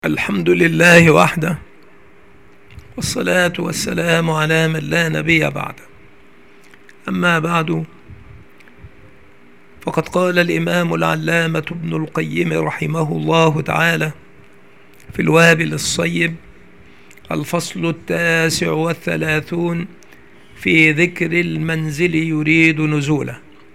الحمد لله وحده، والصلاة والسلام على من لا نبي بعده. أما بعد، فقد قال الإمام العلامة ابن القيم رحمه الله تعالى في الوابل الصيب: الفصل 39 في ذكر المنزل يريد نزوله.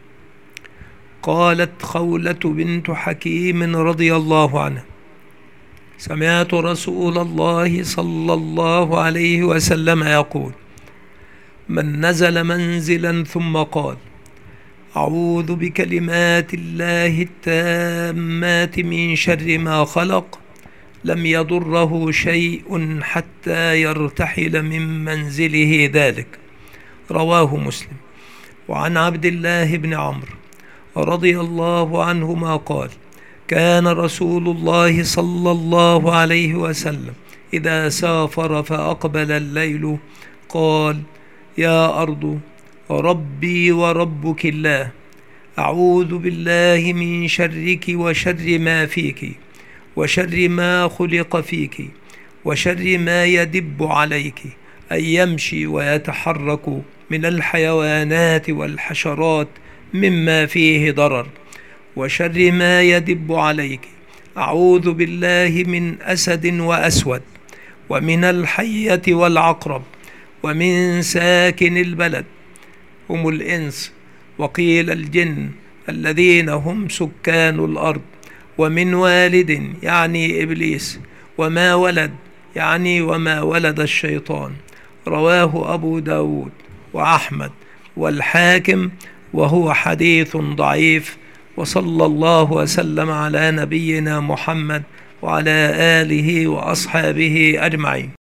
قالت خولة بنت حكيم رضي الله عنها: سمعت رسول الله صلى الله عليه وسلم يقول: من نزل منزلا ثم قال: أعوذ بكلمات الله التامات من شر ما خلق، لم يضره شيء حتى يرتحل من منزله ذلك. رواه مسلم. وعن عبد الله بن عمرو رضي الله عنهما قال: كان رسول الله صلى الله عليه وسلم إذا سافر فأقبل الليل قال: يا أرض ربي وربك الله، أعوذ بالله من شرك وشر ما فيك، وشر ما خلق فيك، وشر ما يدب عليك، أن يمشي ويتحرك من الحيوانات والحشرات مما فيه ضرر، وشر ما يدب عليك، أعوذ بالله من أسد وأسود، ومن الحية والعقرب، ومن ساكن البلد هم الإنس، وقيل الجن الذين هم سكان الأرض، ومن والد يعني إبليس، وما ولد يعني وما ولد الشيطان. رواه أبو داود وأحمد والحاكم، وهو حديث ضعيف. وصلى الله وسلم على نبينا محمد وعلى آله وأصحابه أجمعين.